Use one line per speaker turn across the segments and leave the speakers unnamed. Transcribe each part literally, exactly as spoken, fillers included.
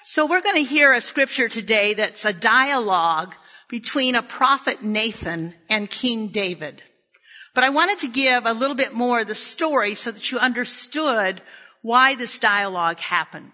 So we're going to hear a scripture today that's a dialogue between a prophet Nathan and King David. But I wanted to give a little bit more of the story so that you understood why this dialogue happened.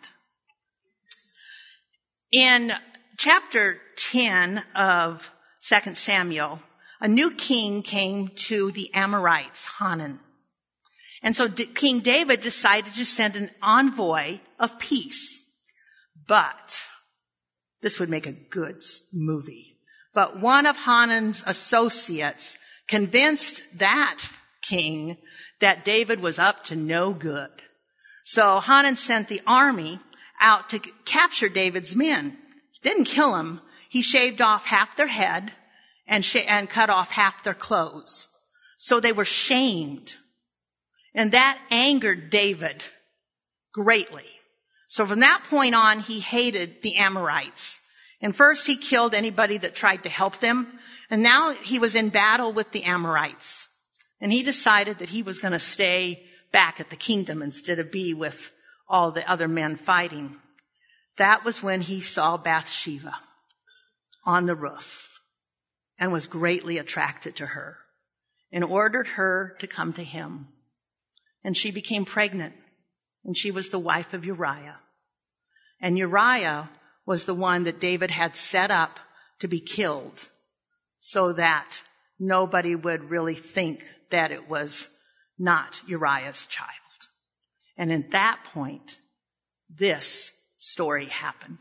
In chapter ten of Second Samuel, a new king came to the Amorites, Hanan. And so D- King David decided to send an envoy of peace. But this would make a good movie. But one of Hanan's associates convinced that king that David was up to no good. So Hanan sent the army out to capture David's men. He didn't kill them. He shaved off half their head and, sh- and cut off half their clothes. So they were shamed. And that angered David greatly. So from that point on, he hated the Amorites. And first he killed anybody that tried to help them. And now he was in battle with the Amorites. And he decided that he was going to stay back at the kingdom instead of be with all the other men fighting. That was when he saw Bathsheba on the roof and was greatly attracted to her and ordered her to come to him. And she became pregnant. And she was the wife of Uriah. And Uriah was the one that David had set up to be killed so that nobody would really think that it was not Uriah's child. And at that point, this story happened.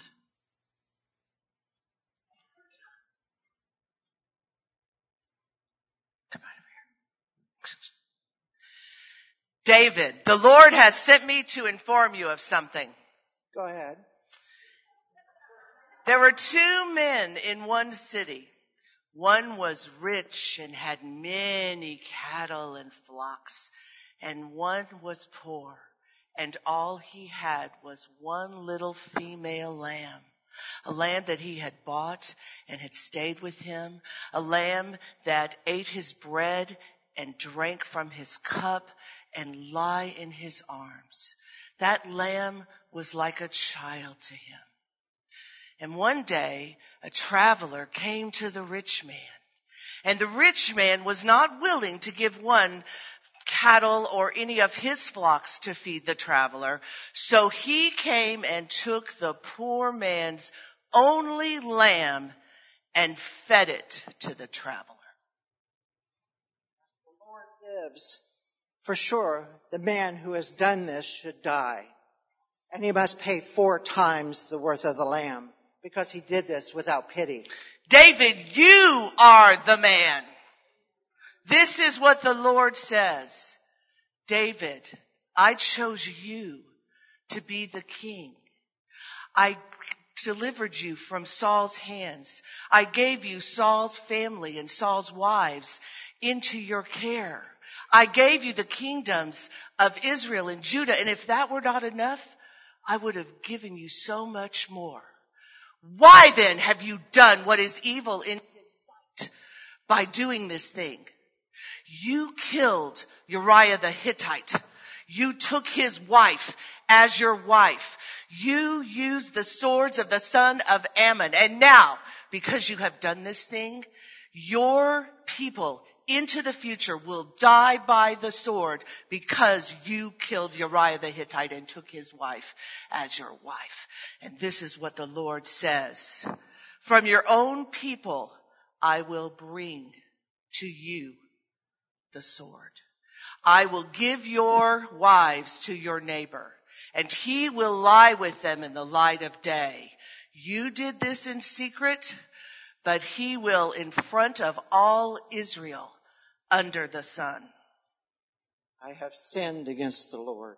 David, the Lord has sent me to inform you of something.
Go ahead.
There were two men in one city. One was rich and had many cattle and flocks, and one was poor, and all he had was one little female lamb, a lamb that he had bought and had stayed with him, a lamb that ate his bread and drank from his cup and lie in his arms. That lamb was like a child to him. And one day a traveler came to the rich man, and the rich man was not willing to give one cattle or any of his flocks to feed the traveler. So he came and took the poor man's only lamb and fed it to the traveler.
The Lord lives. For sure, the man who has done this should die, and he must pay four times the worth of the lamb, because he did this without pity.
David, you are the man. This is what the Lord says. David, I chose you to be the king. I delivered you from Saul's hands. I gave you Saul's family and Saul's wives into your care. I gave you the kingdoms of Israel and Judah. And if that were not enough, I would have given you so much more. Why then have you done what is evil in his sight by doing this thing? You killed Uriah the Hittite. You took his wife as your wife. You used the swords of the son of Ammon. And now, because you have done this thing, your people into the future will die by the sword because you killed Uriah the Hittite and took his wife as your wife. And this is what the Lord says. From your own people, I will bring to you the sword. I will give your wives to your neighbor, and he will lie with them in the light of day. You did this in secret, but he will in front of all Israel under the sun.
I have sinned against the Lord.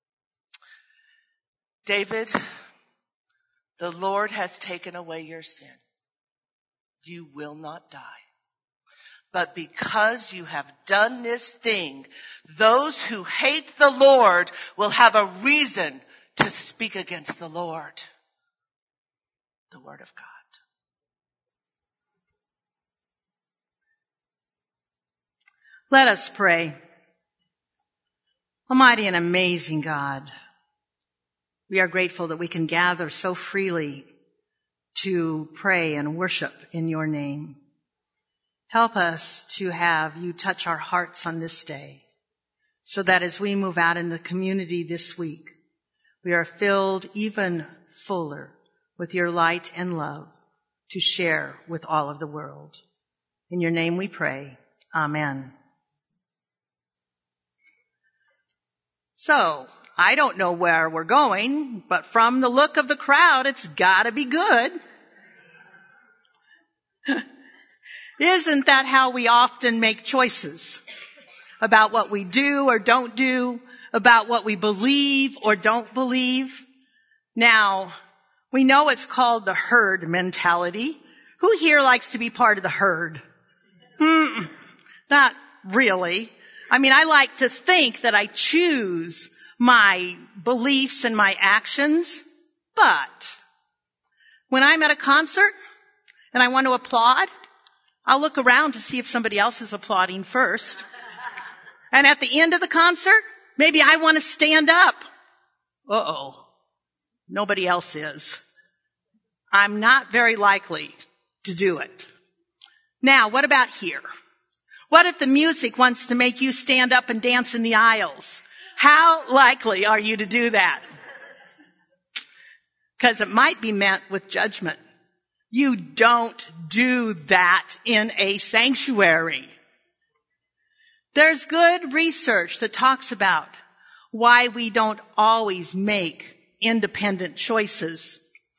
David, the Lord has taken away your sin. You will not die. But because you have done this thing, those who hate the Lord will have a reason to speak against the Lord. The word of God.
Let us pray. Almighty and amazing God, We are grateful that we can gather so freely to pray and worship in your name. Help us to have you touch our hearts on this day, so that as we move out in the community this week, we are filled even fuller with your light and love to share with all of the world. In your name we pray. Amen. So, I don't know where we're going, but from the look of the crowd, it's gotta be good. Isn't that how we often make choices about what we do or don't do, about what we believe or don't believe? Now, we know it's called the herd mentality. Who here likes to be part of the herd? Mm, not really. I mean, I like to think that I choose my beliefs and my actions, but when I'm at a concert and I want to applaud, I'll look around to see if somebody else is applauding first. And at the end of the concert, maybe I want to stand up. Uh-oh. Nobody else is. I'm not very likely to do it. Now, what about here? What if the music wants to make you stand up and dance in the aisles? How likely are you to do that? Because it might be meant with judgment. You don't do that in a sanctuary. There's good research that talks about why we don't always make independent choices.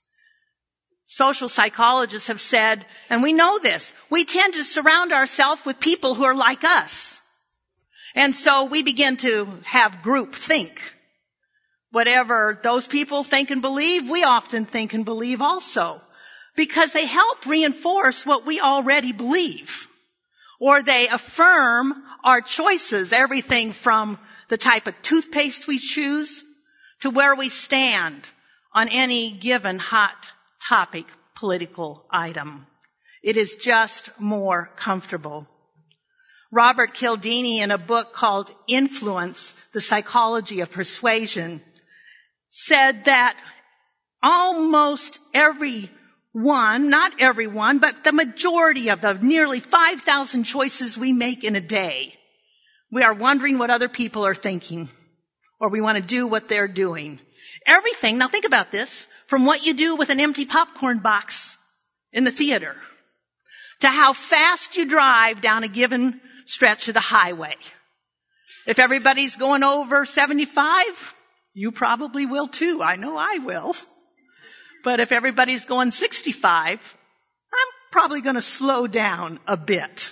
Social psychologists have said, and we know this, we tend to surround ourselves with people who are like us. And so we begin to have group think. Whatever those people think and believe, we often think and believe also, because they help reinforce what we already believe. Or they affirm our choices, everything from the type of toothpaste we choose to where we stand on any given hot topic, political item. It is just more comfortable. Robert Cialdini, in a book called Influence, The Psychology of Persuasion, said that almost everyone, not everyone, but the majority of the nearly five thousand choices we make in a day, we are wondering what other people are thinking, or we want to do what they're doing. Everything, now think about this, from what you do with an empty popcorn box in the theater, to how fast you drive down a given stretch of the highway. If everybody's going over seventy-five, you probably will too. I know I will. But if everybody's going sixty-five, I'm probably going to slow down a bit.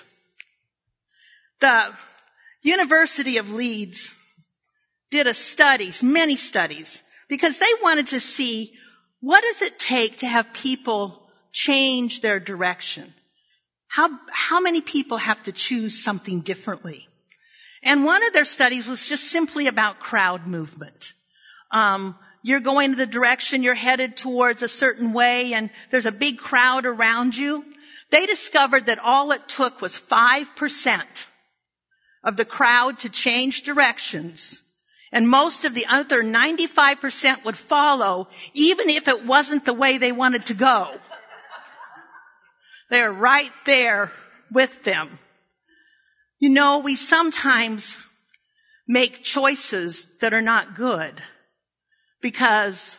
The University of Leeds did a study, many studies, because they wanted to see what does it take to have people change their direction. How, how many people have to choose something differently? And one of their studies was just simply about crowd movement. Um, you're going to the direction, you're headed towards a certain way, and there's a big crowd around you. They discovered that all it took was five percent of the crowd to change directions, and most of the other ninety-five percent would follow, even if it wasn't the way they wanted to go. They're right there with them. You know, we sometimes make choices that are not good because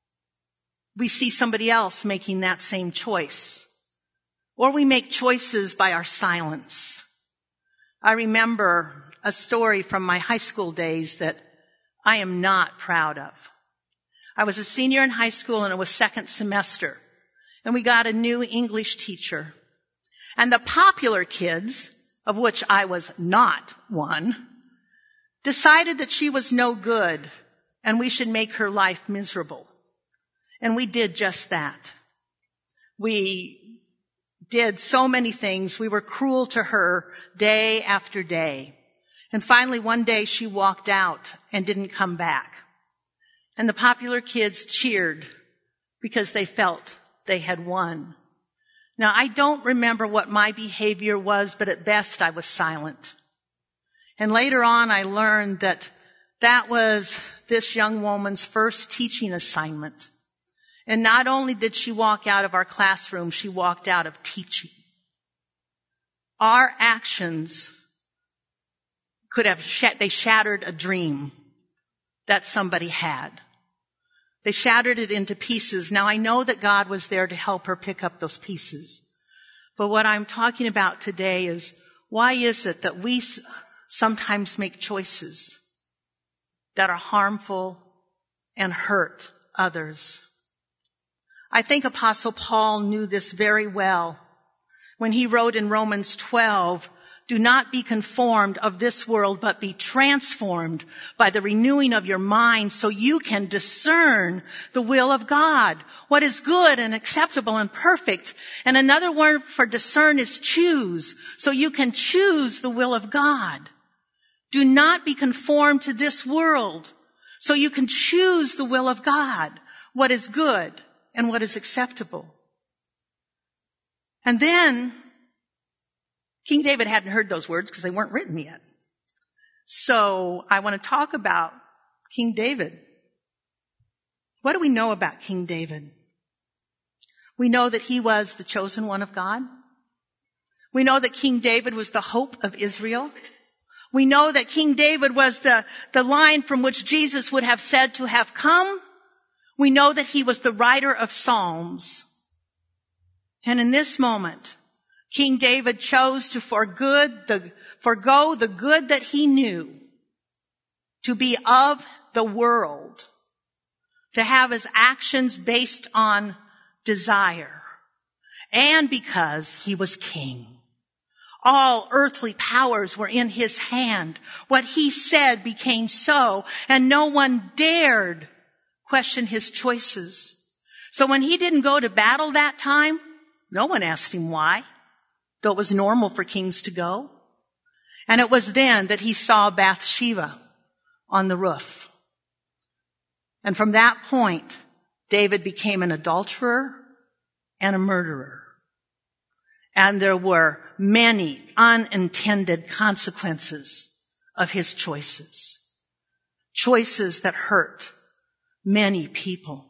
we see somebody else making that same choice. Or we make choices by our silence. I remember a story from my high school days that I am not proud of. I was a senior in high school and it was second semester. And we got a new English teacher. And the popular kids, of which I was not one, decided that she was no good and we should make her life miserable. And we did just that. We did so many things. We were cruel to her day after day. And finally one day she walked out and didn't come back. And the popular kids cheered because they felt they had won. Now, I don't remember what my behavior was, but at best I was silent. And later on I learned that That was this young woman's first teaching assignment. And not only did she walk out of our classroom, she walked out of teaching. Our actions could have, they shattered a dream that somebody had. They shattered it into pieces. Now I know that God was there to help her pick up those pieces. But what I'm talking about today is, why is it that we sometimes make choices that are harmful and hurt others? I think Apostle Paul knew this very well when he wrote in Romans twelve, "Do not be conformed of this world, but be transformed by the renewing of your mind so you can discern the will of God, what is good and acceptable and perfect." And another word for discern is choose, so you can choose the will of God. Do not be conformed to this world, so you can choose the will of God, what is good and what is acceptable. And then King David hadn't heard those words because they weren't written yet. So I want to talk about King David. What do we know about King David? We know that he was the chosen one of God. We know that King David was the hope of Israel. We know that King David was the, the line from which Jesus would have said to have come. We know that he was the writer of Psalms. And in this moment, King David chose to forgo the, forgo the good that he knew, to be of the world, to have his actions based on desire, and because he was king. All earthly powers were in his hand. What he said became so, and no one dared question his choices. So when he didn't go to battle that time, no one asked him why, though it was normal for kings to go. And it was then that he saw Bathsheba on the roof. And from that point, David became an adulterer and a murderer. And there were many unintended consequences of his choices. Choices that hurt many people.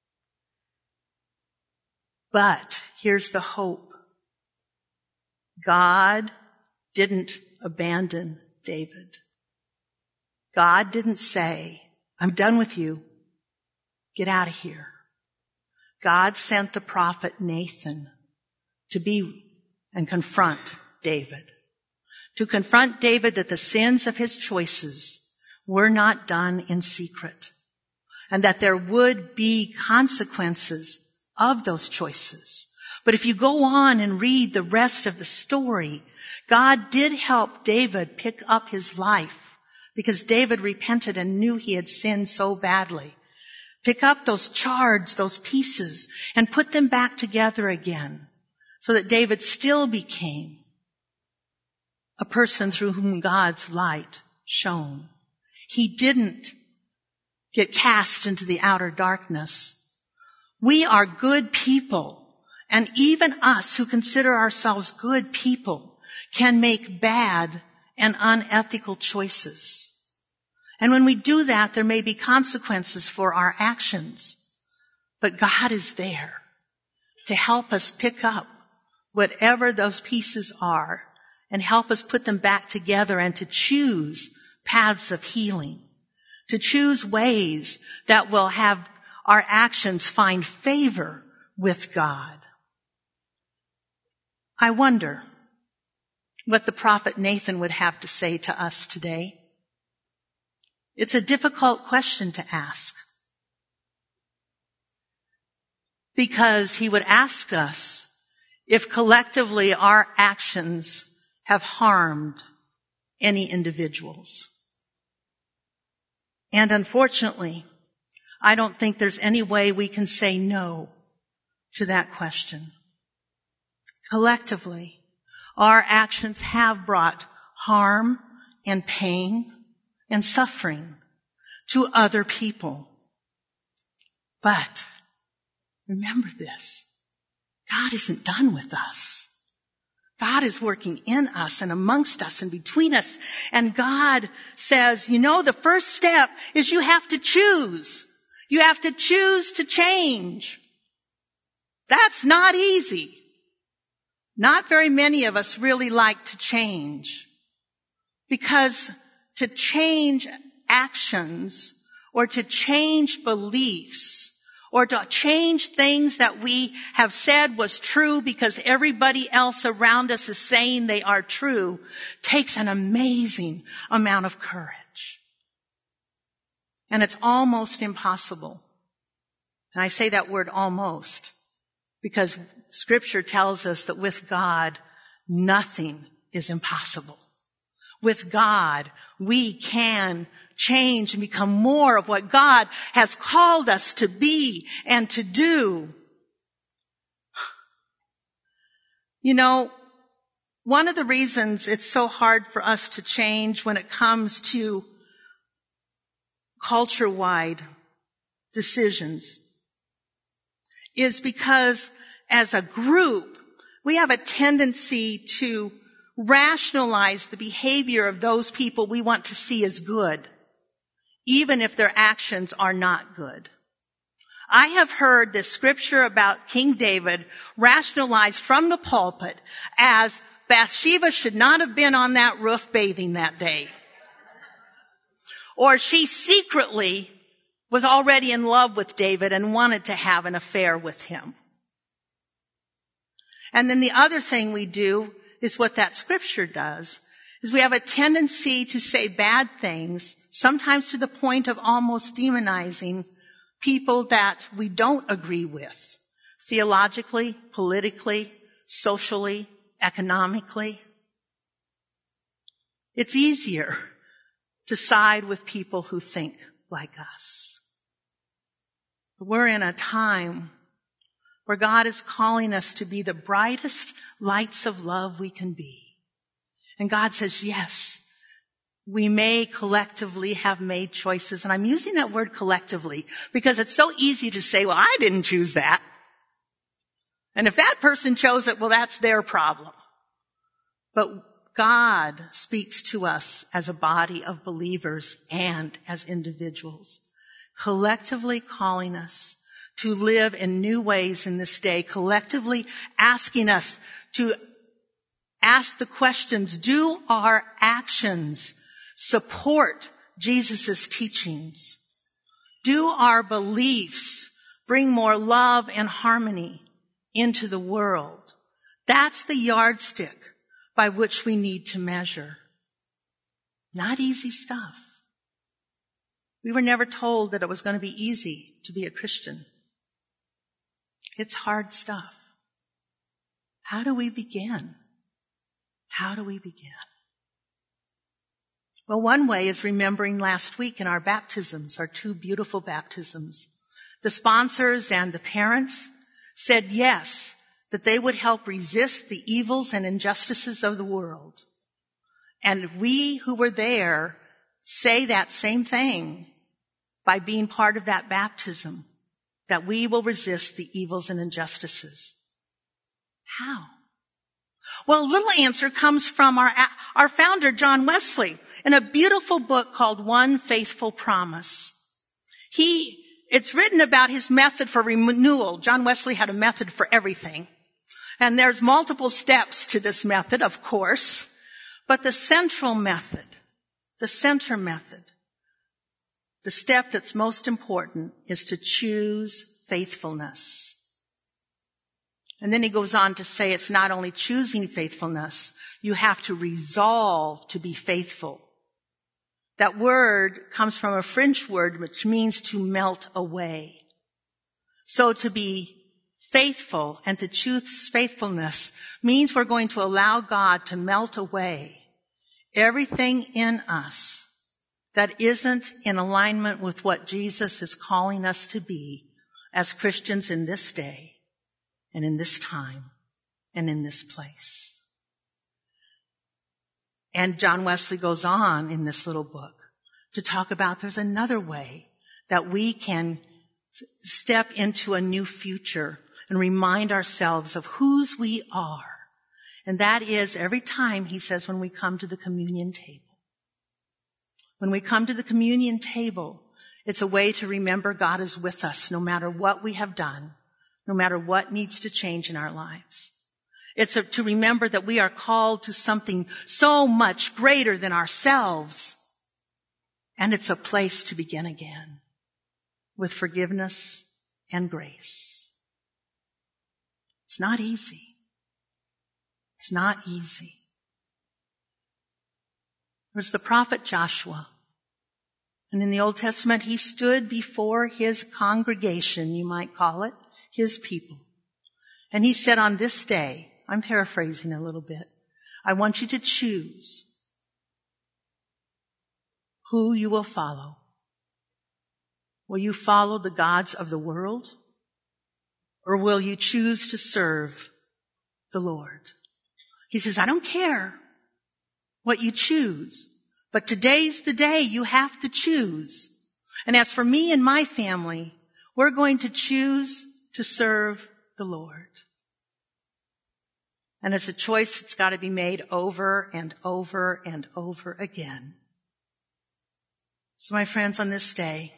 But here's the hope. God didn't abandon David. God didn't say, "I'm done with you. Get out of here." God sent the prophet Nathan to be and confront David. To confront David that the sins of his choices were not done in secret, and that there would be consequences of those choices. But if you go on and read the rest of the story, God did help David pick up his life, because David repented and knew he had sinned so badly. Pick up those shards, those pieces, and put them back together again, so that David still became a person through whom God's light shone. He didn't get cast into the outer darkness. We are good people, and even us who consider ourselves good people can make bad and unethical choices. And when we do that, there may be consequences for our actions. But God is there to help us pick up whatever those pieces are and help us put them back together and to choose paths of healing, to choose ways that will have our actions find favor with God. I wonder what the prophet Nathan would have to say to us today. It's a difficult question to ask, because he would ask us if collectively our actions have harmed any individuals. And unfortunately, I don't think there's any way we can say no to that question. Collectively, our actions have brought harm and pain and suffering to other people. But remember this, God isn't done with us. God is working in us and amongst us and between us. And God says, you know, the first step is you have to choose. You have to choose to change. That's not easy. Not very many of us really like to change. Because to change actions or to change beliefs or to change things that we have said was true because everybody else around us is saying they are true takes an amazing amount of courage. And it's almost impossible. And I say that word almost because Scripture tells us that with God, nothing is impossible. With God, we can change and become more of what God has called us to be and to do. You know, one of the reasons it's so hard for us to change when it comes to culture-wide decisions is because as a group, we have a tendency to rationalize the behavior of those people we want to see as good, even if their actions are not good. I have heard this scripture about King David rationalized from the pulpit as Bathsheba should not have been on that roof bathing that day. Or she secretly was already in love with David and wanted to have an affair with him. And then the other thing we do is what that scripture does, is we have a tendency to say bad things, sometimes to the point of almost demonizing people that we don't agree with, theologically, politically, socially, economically. It's easier to side with people who think like us. But we're in a time where God is calling us to be the brightest lights of love we can be. And God says, yes, we may collectively have made choices. And I'm using that word collectively because it's so easy to say, well, I didn't choose that. And if that person chose it, well, that's their problem. But God speaks to us as a body of believers and as individuals, collectively calling us to live in new ways in this day, collectively asking us to ask the questions, do our actions support Jesus' teachings? Do our beliefs bring more love and harmony into the world? That's the yardstick by which we need to measure. Not easy stuff. We were never told that it was going to be easy to be a Christian. It's hard stuff. How do we begin? How do we begin? Well, one way is remembering last week in our baptisms, our two beautiful baptisms. The sponsors and the parents said yes, that they would help resist the evils and injustices of the world. And we who were there say that same thing by being part of that baptism, that we will resist the evils and injustices. How? Well, a little answer comes from our, our founder, John Wesley, in a beautiful book called One Faithful Promise. He, it's written about his method for renewal. John Wesley had a method for everything. And there's multiple steps to this method, of course. But the central method, the center method, the step that's most important is to choose faithfulness. And then he goes on to say it's not only choosing faithfulness, you have to resolve to be faithful. That word comes from a French word which means to melt away. So to be faithful and to choose faithfulness means we're going to allow God to melt away everything in us that isn't in alignment with what Jesus is calling us to be as Christians in this day and in this time and in this place. And John Wesley goes on in this little book to talk about there's another way that we can step into a new future and remind ourselves of whose we are And that is every time, he says, when we come to the communion table. When we come to the communion table, it's a way to remember God is with us no matter what we have done, no matter what needs to change in our lives. It's a, to remember that we are called to something so much greater than ourselves. And it's a place to begin again with forgiveness and grace. It's not easy. It's not easy. There was the prophet Joshua. And in the Old Testament, he stood before his congregation, you might call it, his people. And he said, on this day, I'm paraphrasing a little bit, I want you to choose who you will follow. Will you follow the gods of the world? Or will you choose to serve the Lord? He says, I don't care what you choose, but today's the day you have to choose. And as for me and my family, we're going to choose to serve the Lord. And it's a choice that's got to be made over and over and over again. So my friends, on this day,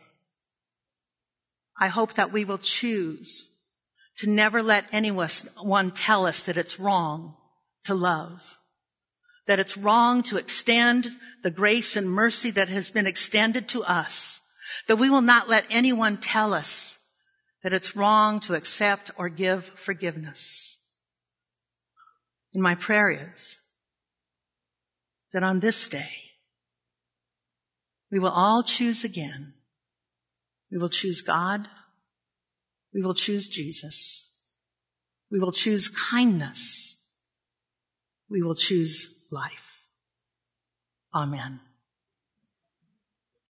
I hope that we will choose to never let anyone tell us that it's wrong to love, that it's wrong to extend the grace and mercy that has been extended to us, that we will not let anyone tell us that it's wrong to accept or give forgiveness. And my prayer is that on this day, we will all choose again. We will choose God. We will choose Jesus. We will choose kindness. We will choose life. Amen.